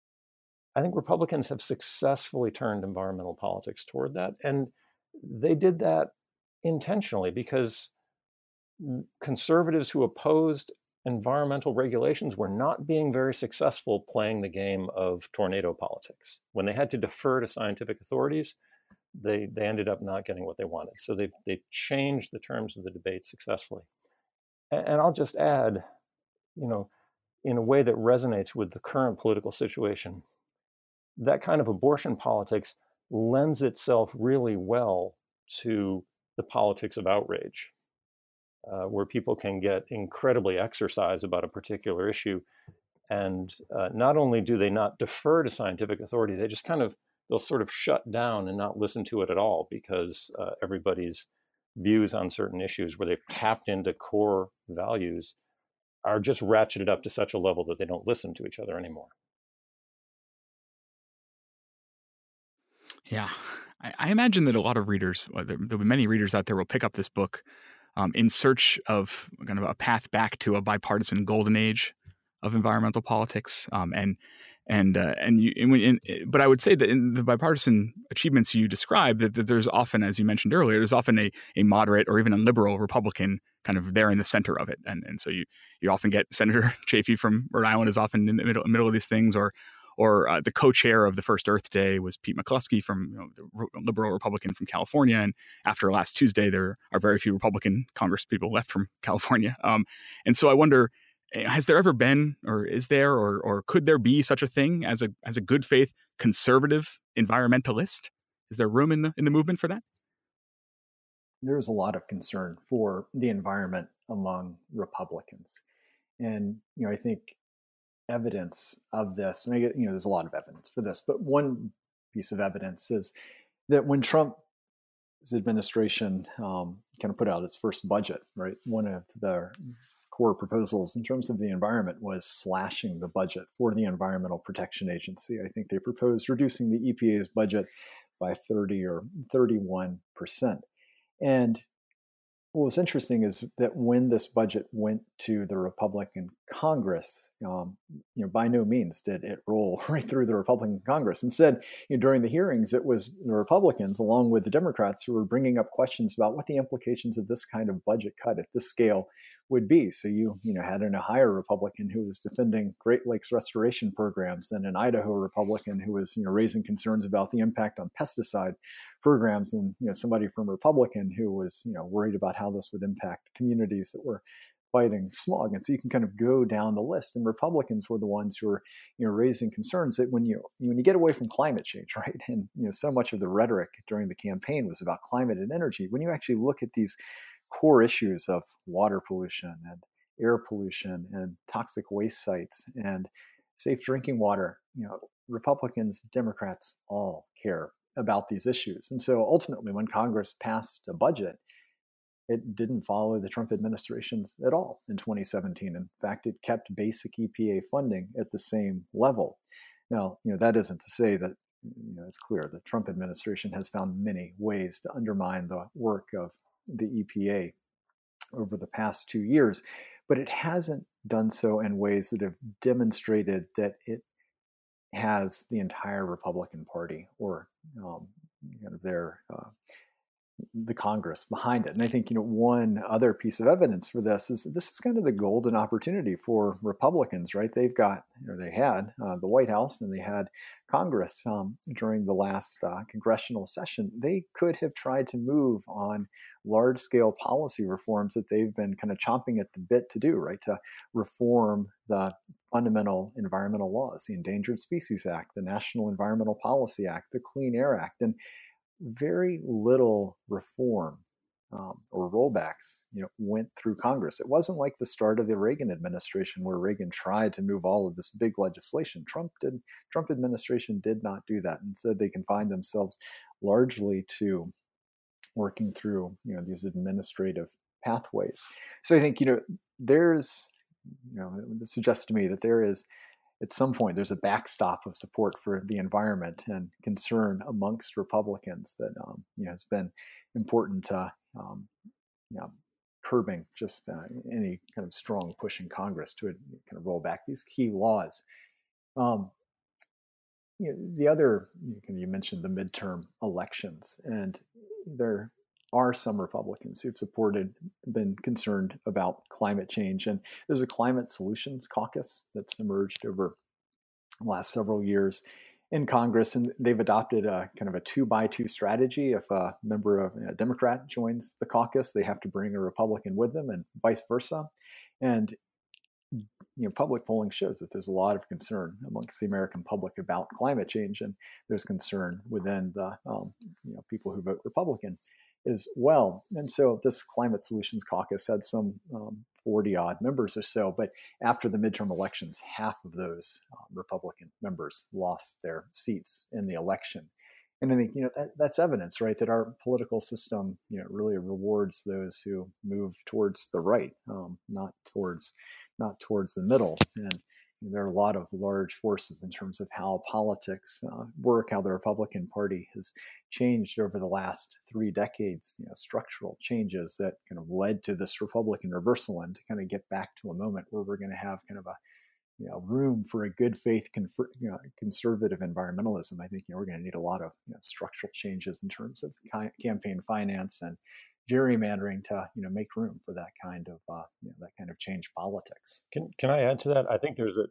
I think Republicans have successfully turned environmental politics toward that. And they did that intentionally because conservatives who opposed environmental regulations were not being very successful playing the game of tornado politics. When they had to defer to scientific authorities, they, they ended up not getting what they wanted. So they they changed the terms of the debate successfully. And, and I'll just add, you know, in a way that resonates with the current political situation, that kind of abortion politics lends itself really well to the politics of outrage, uh, where people can get incredibly exercised about a particular issue. And uh, not only do they not defer to scientific authority, they just kind of, they'll sort of shut down and not listen to it at all, because uh, everybody's views on certain issues where they've tapped into core values are just ratcheted up to such a level that they don't listen to each other anymore. Yeah, I, I imagine that a lot of readers, well, there, there'll be many readers out there, will pick up this book um, in search of kind of a path back to a bipartisan golden age of environmental politics. Um, and And uh, and you, and, when- and but I would say that in the bipartisan achievements you described, that, that there's often, as you mentioned earlier, there's often a, a moderate or even a liberal Republican kind of there in the center of it, and and so you you often get Senator Chafee from Rhode Island is often in the middle middle of these things, or or uh, the co-chair of the first Earth Day was Pete McCluskey from you know, the liberal Republican from California, and after last Tuesday, there are very few Republican Congress people left from California, um, and so I wonder. Has there ever been, or is there, or or could there be such a thing as a as a good faith conservative environmentalist? Is there room in the in the movement for that? There's a lot of concern for the environment among Republicans, and you know I think evidence of this. And I get, you know, there's a lot of evidence for this, but one piece of evidence is that when Trump's administration um, kind of put out its first budget, right, one of the core proposals in terms of the environment was slashing the budget for the Environmental Protection Agency. I think they proposed reducing the E P A's budget by thirty or thirty-one percent. And what was interesting is that when this budget went to the Republican Congress, um, you know, by no means did it roll right through the Republican Congress. Instead, you know, during the hearings, it was the Republicans, along with the Democrats, who were bringing up questions about what the implications of this kind of budget cut at this scale would be. So you, you know, had an Ohio Republican who was defending Great Lakes restoration programs, and an Idaho Republican who was, you know, raising concerns about the impact on pesticide programs, and you know, somebody from Republican who was, you know, worried about how this would impact communities that were fighting smog. And so you can kind of go down the list, and Republicans were the ones who were, you know, raising concerns that when you when you get away from climate change, right, and you know, so much of the rhetoric during the campaign was about climate and energy. When you actually look at these core issues of water pollution and air pollution and toxic waste sites and safe drinking water, you know, Republicans, Democrats all care about these issues. And so ultimately, when Congress passed a budget, it didn't follow the Trump administration's at all in twenty seventeen. In fact, it kept basic E P A funding at the same level. Now, you know, that isn't to say that, you know, it's clear the Trump administration has found many ways to undermine the work of the E P A over the past two years, but it hasn't done so in ways that have demonstrated that it has the entire Republican Party or um, you know, their uh, the Congress behind it. And I think, you know, one other piece of evidence for this is this is kind of the golden opportunity for Republicans, right? They've got, or they had uh, the White House and they had Congress um, during the last uh, congressional session. They could have tried to move on large scale policy reforms that they've been kind of chomping at the bit to do, right? To reform the fundamental environmental laws, the Endangered Species Act, the National Environmental Policy Act, the Clean Air Act, and very little reform um, or rollbacks, you know, went through Congress. It wasn't like the start of the Reagan administration, where Reagan tried to move all of this big legislation. Trump did. Trump administration did not do that. Instead, they confined themselves largely to working through, you know, these administrative pathways. So I think, you know, there's, you know, it suggests to me that there is, at some point, there's a backstop of support for the environment and concern amongst Republicans that um, you know, has been important to um, you know, curbing just uh, any kind of strong push in Congress to kind of roll back these key laws. Um, you know, the other, you mentioned the midterm elections, and there are some Republicans who've supported, been concerned about climate change. And there's a Climate Solutions Caucus that's emerged over the last several years in Congress, and they've adopted a kind of a two by two strategy. If a member of a Democrat joins the caucus, they have to bring a Republican with them, and vice versa. And you know, public polling shows that there's a lot of concern amongst the American public about climate change, and there's concern within the um, you know, people who vote Republican as well. And so this Climate Solutions Caucus had some um, forty odd members or so, but after the midterm elections, half of those um, Republican members lost their seats in the election. And I think, you know, that, that's evidence, right, that our political system, you know, really rewards those who move towards the right, um, not towards not towards the middle. And you know, there are a lot of large forces in terms of how politics uh, work, how the Republican Party has changed over the last three decades, you know, structural changes that kind of led to this Republican reversal, and to kind of get back to a moment where we're going to have kind of a, you know, room for a good faith confer, you know, conservative environmentalism, I think you know, we're going to need a lot of you know, structural changes in terms of ca- campaign finance and gerrymandering to you know make room for that kind of uh, you know, that kind of change politics. Can can I add to that? I think there's a.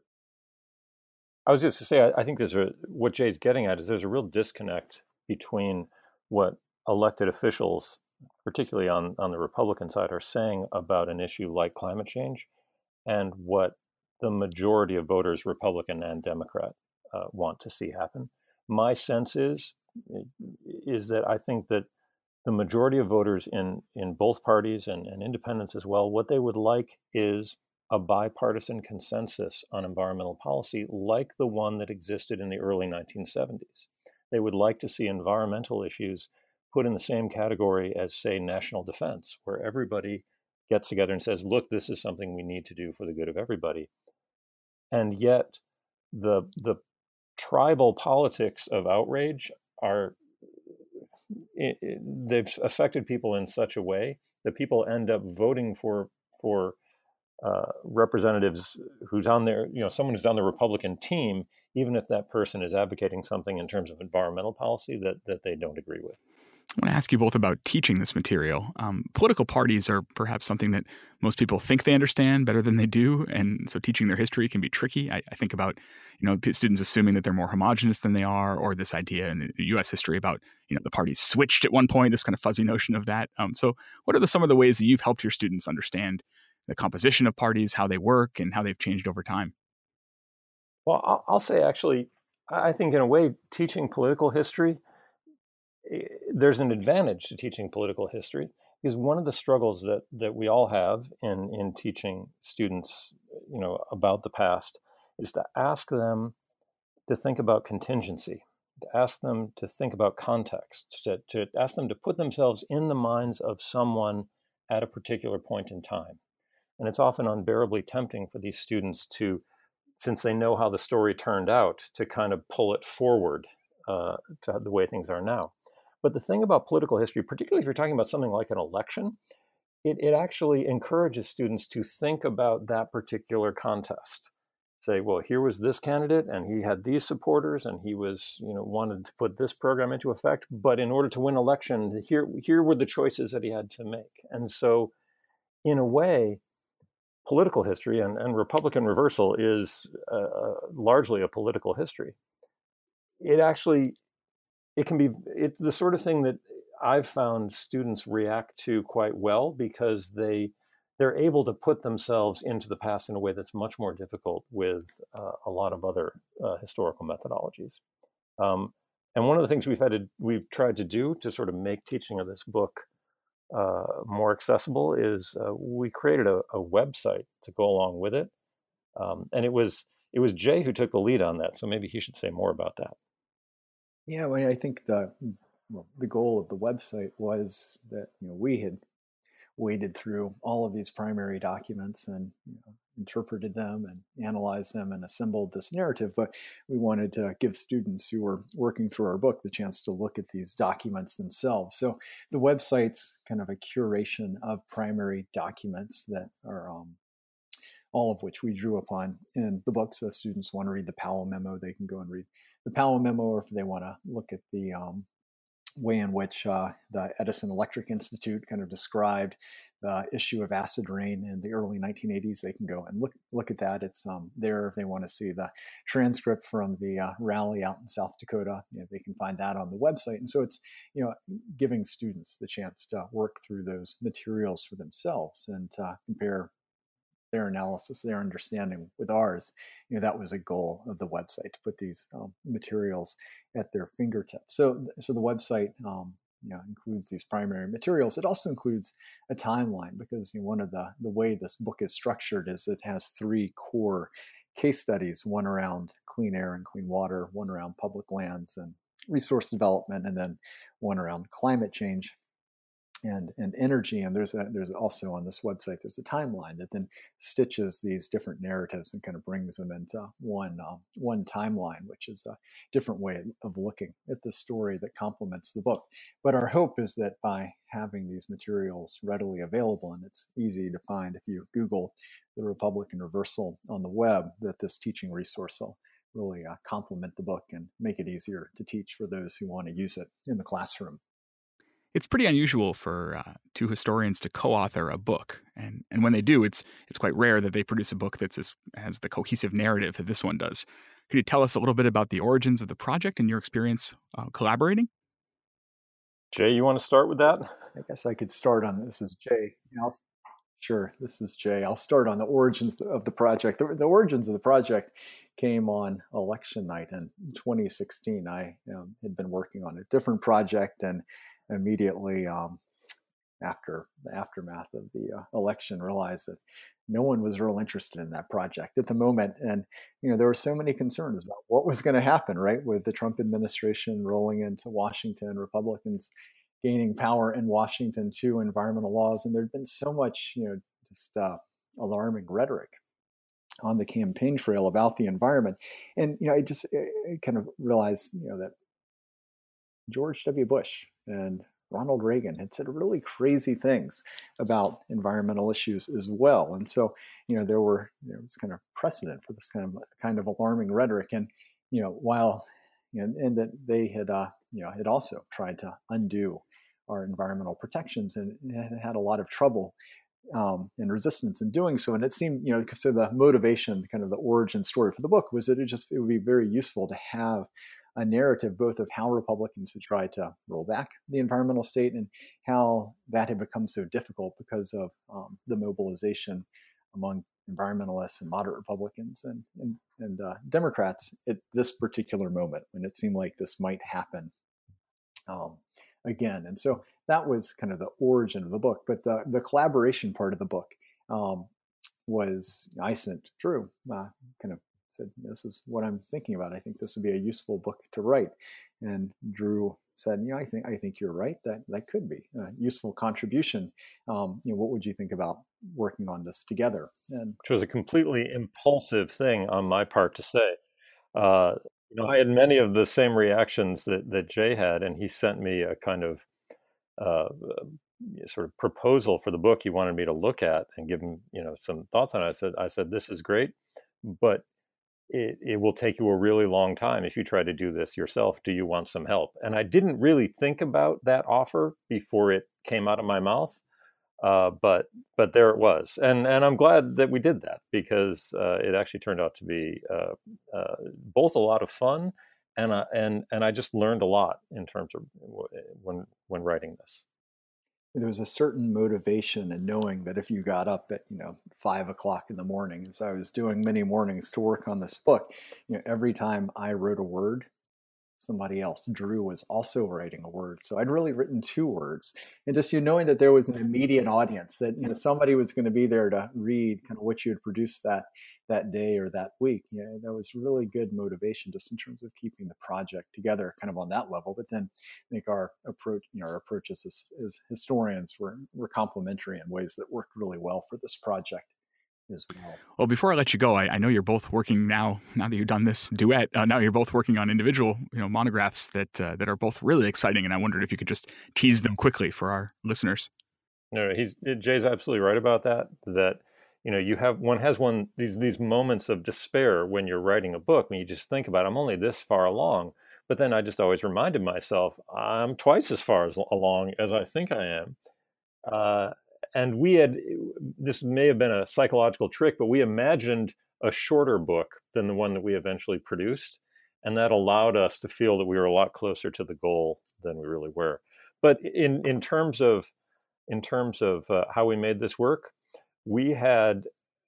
I was just to say I, I think there's a what Jay's getting at is there's a real disconnect between what elected officials, particularly on on the Republican side, are saying about an issue like climate change, and what the majority of voters, Republican and Democrat, uh, want to see happen. My sense is is that I think that the majority of voters in, in both parties and, and independents as well, what they would like is a bipartisan consensus on environmental policy like the one that existed in the early nineteen seventies. They would like to see environmental issues put in the same category as, say, national defense, where everybody gets together and says, look, this is something we need to do for the good of everybody. And yet the the tribal politics of outrage are It, it, they've affected people in such a way that people end up voting for for uh, representatives who's on their, you know, someone who's on the Republican team, even if that person is advocating something in terms of environmental policy that that they don't agree with. I want to ask you both about teaching this material. Um, political parties are perhaps something that most people think they understand better than they do, and so teaching their history can be tricky. I, I think about, you know, students assuming that they're more homogenous than they are, or this idea in the U S history about, you know, the parties switched at one point, this kind of fuzzy notion of that. Um, so what are the, some of the ways that you've helped your students understand the composition of parties, how they work, and how they've changed over time? Well, I'll, I'll say actually, I think in a way, teaching political history, there's an advantage to teaching political history, because one of the struggles that that we all have in in teaching students, you know, about the past is to ask them to think about contingency, to ask them to think about context, to, to ask them to put themselves in the minds of someone at a particular point in time. And it's often unbearably tempting for these students to, since they know how the story turned out, to kind of pull it forward uh, to the way things are now. But the thing about political history, particularly if you're talking about something like an election, it, it actually encourages students to think about that particular contest. Say, well, here was this candidate and he had these supporters and he was, you know, wanted to put this program into effect. But in order to win election, here, here were the choices that he had to make. And so in a way, political history and, and Republican reversal is uh, largely a political history. It actually, it can be, it's the sort of thing that I've found students react to quite well, because they, they're able to put themselves into the past in a way that's much more difficult with uh, a lot of other uh, historical methodologies. Um, and one of the things we've had to, we've tried to do to sort of make teaching of this book uh, more accessible is uh, we created a, a website to go along with it. Um, and it was, it was Jay who took the lead on that. So maybe he should say more about that. Yeah, well, I think the well, the goal of the website was that you know we had waded through all of these primary documents and you know, interpreted them and analyzed them and assembled this narrative. But we wanted to give students who were working through our book the chance to look at these documents themselves. So the website's kind of a curation of primary documents that are um, all of which we drew upon in the book. So if students want to read the Powell Memo, they can go and read the Powell Memo, or if they want to look at the um, way in which uh, the Edison Electric Institute kind of described the issue of acid rain in the early nineteen eighties, they can go and look look at that. It's um, there if they want to see the transcript from the uh, rally out in South Dakota. You know, they can find that on the website. And so it's you know giving students the chance to work through those materials for themselves and uh, compare their analysis, their understanding with ours. You know, that was a goal of the website, to put these um, materials at their fingertips. So, so the website, um, you know, includes these primary materials. It also includes a timeline, because you know, one of the the way this book is structured is it has three core case studies: one around clean air and clean water, one around public lands and resource development, and then one around climate change. and and energy. And there's a, there's also on this website, there's a timeline that then stitches these different narratives and kind of brings them into one uh, one timeline, which is a different way of looking at the story that complements the book. But our hope is that by having these materials readily available, and it's easy to find if you Google the Republican Reversal on the web, that this teaching resource will really uh, complement the book and make it easier to teach for those who want to use it in the classroom. It's pretty unusual for uh, two historians to co-author a book, and and when they do, it's it's quite rare that they produce a book that's as has the cohesive narrative that this one does. Could you tell us a little bit about the origins of the project and your experience uh, collaborating? Jay, you want to start with that? I guess I could start on this. Is Jay? I'll, sure, this is Jay. I'll start on the origins of the project. The, the origins of the project came on election night in twenty sixteen. I um, had been working on a different project, and immediately um, after the aftermath of the uh, election, realized that no one was real interested in that project at the moment. And, you know, there were so many concerns about what was going to happen, right, with the Trump administration rolling into Washington, Republicans gaining power in Washington to environmental laws. And there'd been so much, you know, just uh, alarming rhetoric on the campaign trail about the environment. And, you know, I just I kind of realized, you know, that George W. Bush and Ronald Reagan had said really crazy things about environmental issues as well. And so, you know, there were there was kind of precedent for this kind of kind of alarming rhetoric. And, you know, while, you know, and that they had, uh, you know, had also tried to undo our environmental protections and had had a lot of trouble um, and resistance in doing so. And it seemed, you know, so the motivation, kind of the origin story for the book was that it just, it would be very useful to have a narrative both of how Republicans had tried to roll back the environmental state and how that had become so difficult because of um, the mobilization among environmentalists and moderate Republicans and and, and uh, Democrats at this particular moment when it seemed like this might happen um, again. And so that was kind of the origin of the book. But the, the collaboration part of the book um, was, I sent Drew uh, kind of said, this is what I'm thinking about. I think this would be a useful book to write. And Drew said, you know, I think I think you're right. That that could be a useful contribution. Um, you know, what would you think about working on this together? And which was a completely impulsive thing on my part to say. Uh, you know, I had many of the same reactions that that Jay had, and he sent me a kind of uh, sort of proposal for the book he wanted me to look at and give him, you know, some thoughts on it. I said, I said, this is great, but It, it will take you a really long time if you try to do this yourself. Do you want some help? And I didn't really think about that offer before it came out of my mouth, uh, but but there it was. And and I'm glad that we did that because uh, it actually turned out to be uh, uh, both a lot of fun and uh, and and I just learned a lot in terms of when when writing this. There was a certain motivation in knowing that if you got up at, you know, five o'clock in the morning, as I was doing many mornings to work on this book, you know, every time I wrote a word, somebody else, Drew, was also writing a word. So I'd really written two words. And just, you know, knowing that there was an immediate audience, that, you know, somebody was going to be there to read kind of what you had produced that that day or that week. You know, that was really good motivation just in terms of keeping the project together kind of on that level. But then I think our approach, you know, our approaches as, as historians were, were complementary in ways that worked really well for this project as well. Well, before I let you go, I, I know you're both working now, now that you've done this duet, uh, now you're both working on individual, you know, monographs that uh, that are both really exciting. And I wondered if you could just tease them quickly for our listeners. No, no, he's Jay's absolutely right about that, that, you know, you have, one has one, these, these moments of despair when you're writing a book, when you just think about, I'm only this far along. But then I just always reminded myself, I'm twice as far as along as I think I am. Uh, And we had, this may have been a psychological trick, but we imagined a shorter book than the one that we eventually produced. And that allowed us to feel that we were a lot closer to the goal than we really were. But in, in terms of, in terms of uh, how we made this work, we had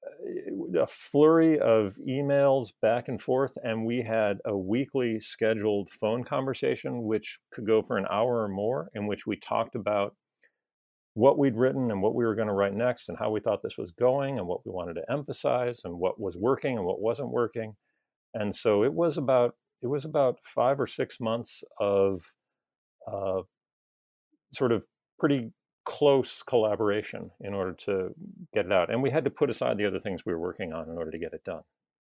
a flurry of emails back and forth, and we had a weekly scheduled phone conversation, which could go for an hour or more, in which we talked about what we'd written and what we were going to write next and how we thought this was going and what we wanted to emphasize and what was working and what wasn't working. And so it was about, it was about five or six months of uh, sort of pretty close collaboration in order to get it out. And we had to put aside the other things we were working on in order to get it done.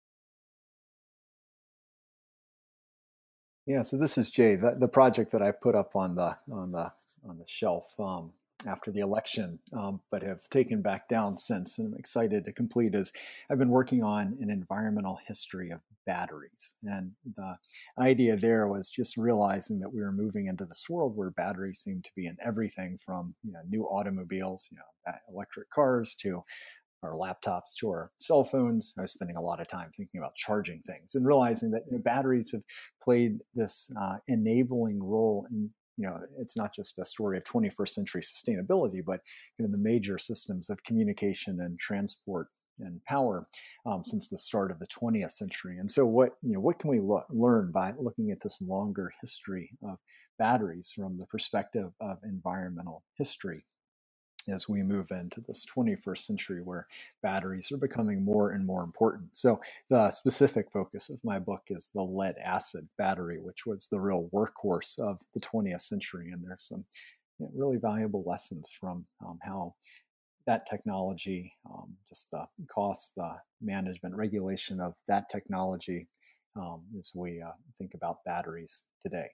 Yeah, so this is Jay. The, the project that I put up on the on the on the shelf um, after the election, um, but have taken back down since, and I'm excited to complete, is I've been working on an environmental history of batteries. And the idea there was just realizing that we were moving into this world where batteries seem to be in everything from, you know, new automobiles, you know, electric cars, to our laptops, to our cell phones. I was spending a lot of time thinking about charging things and realizing that, you know, batteries have played this uh, enabling role in, you know, it's not just a story of twenty-first century sustainability, but, you know, the major systems of communication and transport and power um, since the start of the twentieth century. And so what, you know, what can we lo- learn by looking at this longer history of batteries from the perspective of environmental history as we move into this twenty-first century where batteries are becoming more and more important? So the specific focus of my book is the lead acid battery, which was the real workhorse of the twentieth century. And there's some, you know, really valuable lessons from um, how that technology, um, just the costs, the management, regulation of that technology um, as we uh, think about batteries today.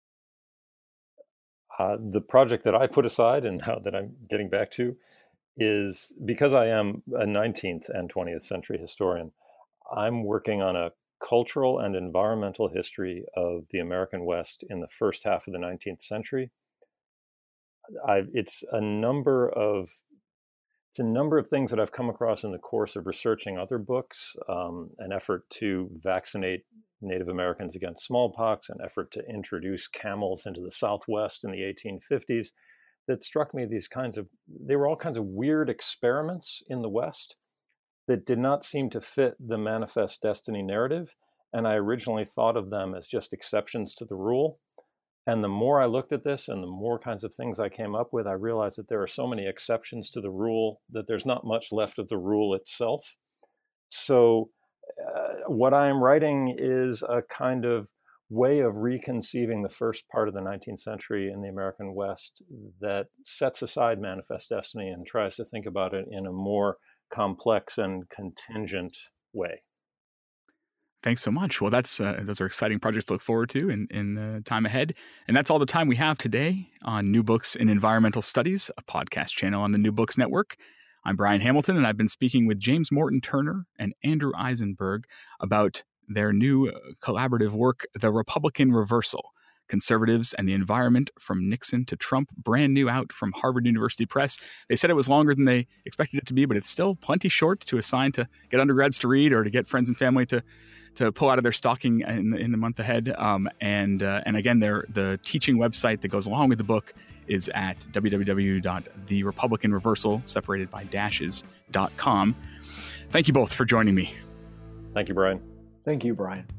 Uh, the project that I put aside and now that I'm getting back to is, because I am a nineteenth and twentieth century historian, I'm working on a cultural and environmental history of the American West in the first half of the nineteenth century. I've, it's a number of It's a number of things that I've come across in the course of researching other books, um, an effort to vaccinate Native Americans against smallpox, an effort to introduce camels into the Southwest in the eighteen fifties, that struck me these kinds of, they were all kinds of weird experiments in the West that did not seem to fit the manifest destiny narrative. And I originally thought of them as just exceptions to the rule. And the more I looked at this and the more kinds of things I came up with, I realized that there are so many exceptions to the rule that there's not much left of the rule itself. So uh, what I am writing is a kind of way of reconceiving the first part of the nineteenth century in the American West that sets aside manifest destiny and tries to think about it in a more complex and contingent way. Thanks so much. Well, that's uh, those are exciting projects to look forward to in, in the time ahead. And that's all the time we have today on New Books in Environmental Studies, a podcast channel on the New Books Network. I'm Brian Hamilton, and I've been speaking with James Morton Turner and Andrew Eisenberg about their new collaborative work, The Republican Reversal: Conservatives and the Environment from Nixon to Trump, brand new out from Harvard University Press. They said it was longer than they expected it to be, but it's still plenty short to assign to get undergrads to read or to get friends and family to to pull out of their stocking in, in the month ahead. Um, and uh, and again, their the teaching website that goes along with the book is at w w w dot the republican reversal, separated by dashes, dot com. Thank you both for joining me. Thank you, Brian. Thank you, Brian.